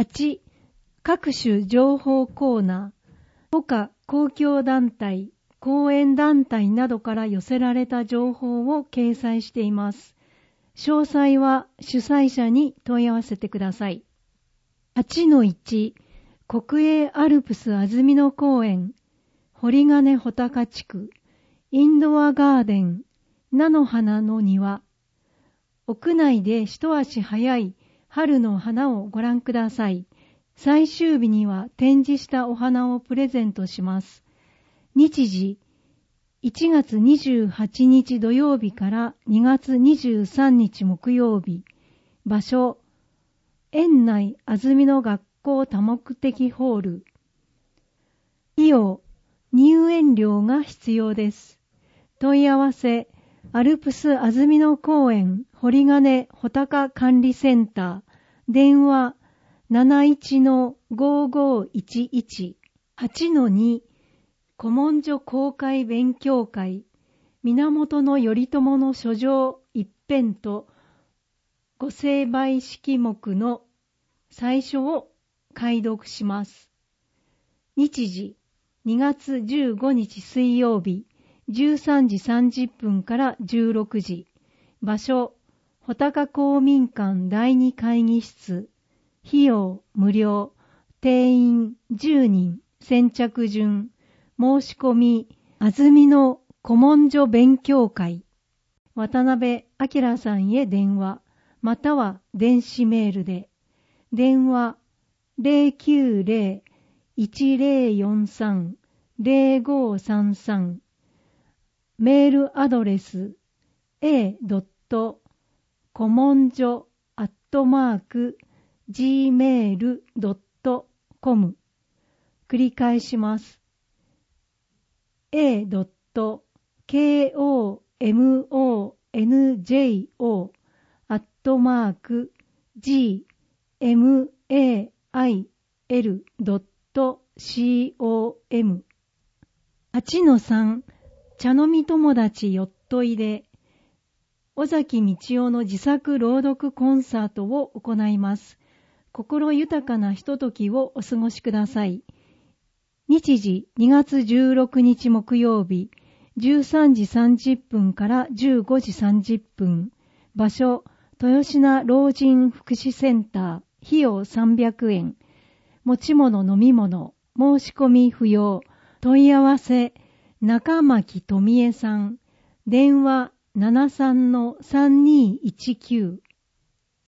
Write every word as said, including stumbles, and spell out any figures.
はち、各種情報コーナー、他公共団体、講演団体などから寄せられた情報を掲載しています。詳細は主催者に問い合わせてください。はちのいち、国営アルプス安曇野公園、堀金穂高地区、インドアガーデン、菜の花の庭。屋内で一足早い春の花をご覧ください。最終日には展示したお花をプレゼントします。日時、いちがつにじゅうはちにち土曜日からにがつにじゅうさんにち木曜日。場所、園内安曇野学校多目的ホール。費用、入園料が必要です。問い合わせ、アルプス安曇野公園堀金穂高管理センター、電話 なないちのごーごーいちいち はちのに 古文書公開勉強会、源頼朝の書状一編と御成敗式目の最初を解読します。日時、にがつじゅうごにち水曜日、じゅうさんじさんじゅっぷんからじゅうろくじ。場所、穂高公民館だいに会議室。費用無料。定員じゅうにん。先着順。申し込み、安曇野古文書勉強会。渡辺明さんへ電話、または電子メールで。電話 ゼロきゅうゼロ いちゼロよんさん ゼロごさんさん。メールアドレス エー 古文書 アットマーク ジーメール ドット コム。 繰り返します。 エー ケー オー エム オー エヌ ジェイ オー アットマーク ジー エム エー アイ エル ドット コム。 はちのさん、茶飲み友達よっといで、尾崎道夫の自作朗読コンサートを行います。心豊かなひとときをお過ごしください。日時、にがつじゅうろくにち木曜日、じゅうさんじさんじゅっぷんからじゅうごじさんじゅっぷん。場所、豊品老人福祉センター。費用さんびゃくえん。持ち物飲み物、申し込み不要。問い合わせ、中巻富江さん。電話 ななさんのさんにーいちきゅう。